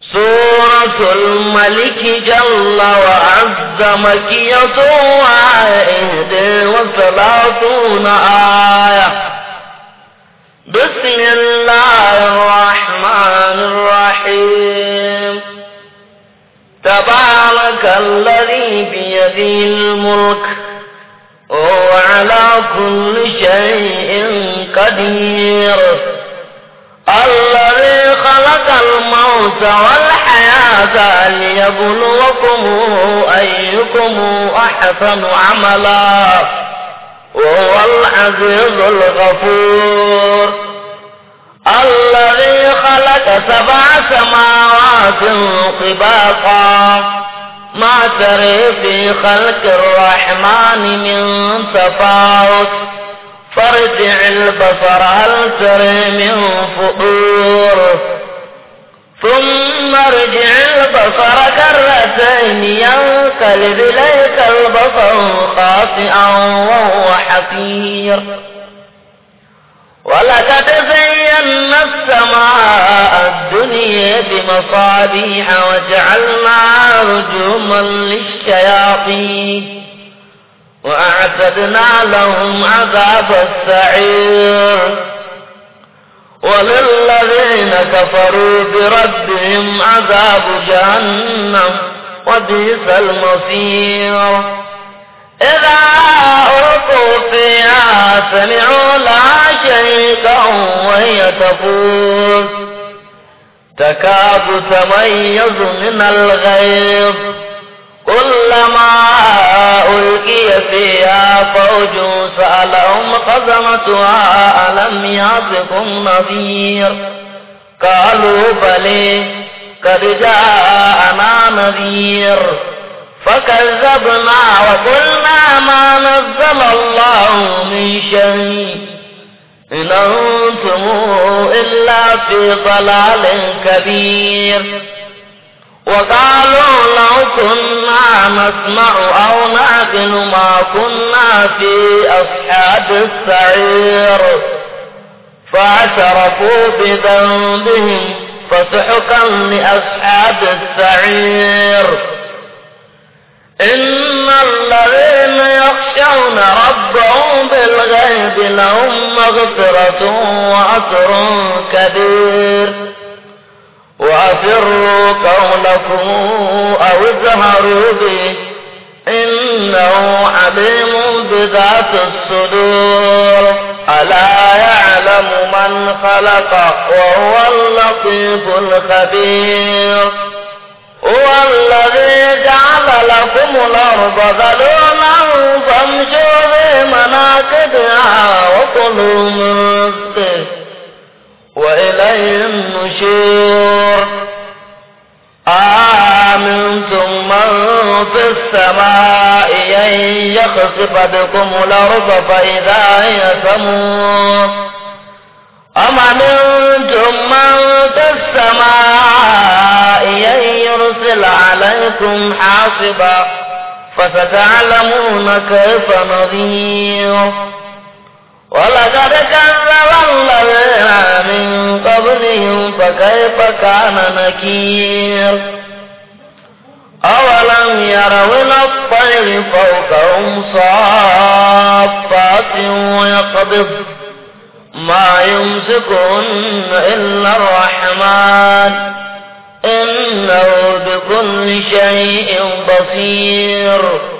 سورة الملك جل وعز مكية 31 آية. بسم الله الرحمن الرحيم. تبارك الذي بيده الملك وهو على كل شيء قدير. الذي خلق الموت والحياة ليبلوكم أيكم أحسن عملا وهو العزيز الغفور. الذي خلق 7 سماوات طباقا ما ترى في خلق الرحمن من تفاوت فارجع البصر هل ترى من فطور ثم ارجع البصر كرتين ينقلب إليك البصر خاسئا وهو حسير. ولقد زينا السماء الدنيا بمصابيح وجعلناها رجوما للشياطين وأعتدنا لهم عذاب السعير. وللذين كفروا بربهم عذاب جهنم وبئس المصير. إذا ألقوا فيها سمعوا لها شهيقا وهي تفور تكاد تميز من الغيظ كلما ألقي فيها فوج سألهم خزنتها ألم يأتكم نذير قالوا بلى قد جاءنا نذير فكذبنا وقلنا ما نزل الله من شيء إن أنتم إلا في ضلال كبير. وقالوا لو كنا نسمع أو نعقل ما كنا في أصحاب السعير فاعترفوا بذنبهم فسحقا لأصحاب السعير. إن الذين يخشون ربهم بالغيب لهم مغفرة وأجر كبير. وأسروا قولكم أو اجهروا به إنه عليم بذات الصدور. ألا يعلم من خلق وهو اللطيف الخبير. هو الذي جعل لكم الأرض ذلولا فامشوا في مناكبها وكلوا من رزقه وإليه النشور. آمنتم من في السماء أن يخسف بكم الأرض فإذا هي تمور أم أمنتم من في السماء أن يرسل عليكم حاصبا فستعلمون كيف نذير. ولقد كذب الذين من قبلهم فكيف كان نكير. أولم يروا إلى الطير فوقهم صافات ويقبض ما يمسكهن إلا الرحمن إنه بكل شيء بصير.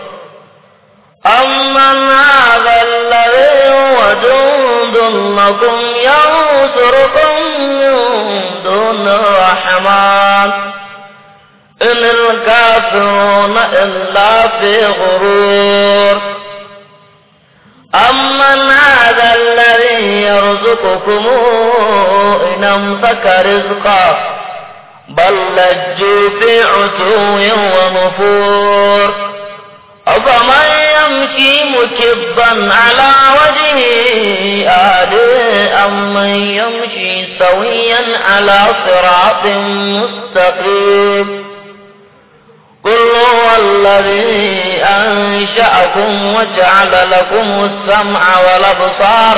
أمن هذا الذي هو جند لكم ينصركم من دون الرحمن إن الكافرون إلا في غرور. أمن هذا الذي يرزقكم إن أمسك رزقا بل لجوا في عتو ونفور. أفمن يمشي مكبا على وجهه أهدى أمن يمشي سويا على صراط مستقيم. قل هو الذي أنشأكم وجعل لكم السمع والأبصار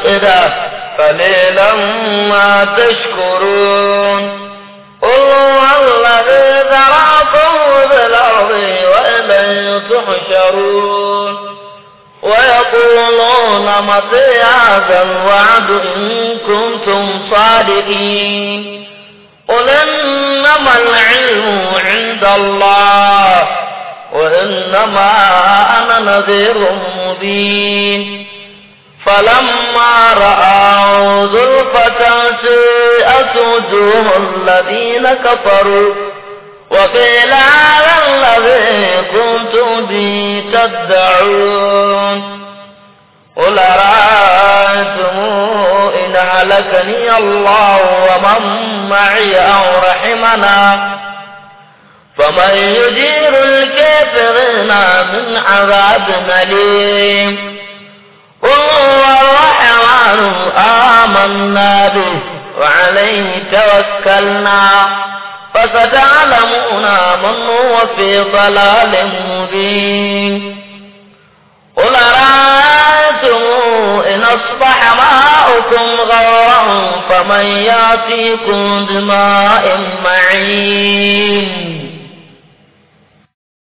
والأفئدة قليلا ما تشكرون. قل هو تحشرون ويقولون متى هذا الوعد إن كنتم صادقين قل إنما العلم عند الله وإنما أنا نذير مبين فلما رأوا زلفة سيئت وجوه الذين كفروا وقيل هذا الذي كنتم به تدعون قل أرأيتم إن هلكني الله ومن معي أو رحمنا فمن يجير الكافرين من عذاب أليم قل هو الرحمن آمنا به وعليه توكلنا فستعلمون من هو في ضلال مبين قل أرأيتم إن أصبح ماؤكم غورا فمن يأتيكم بماء معين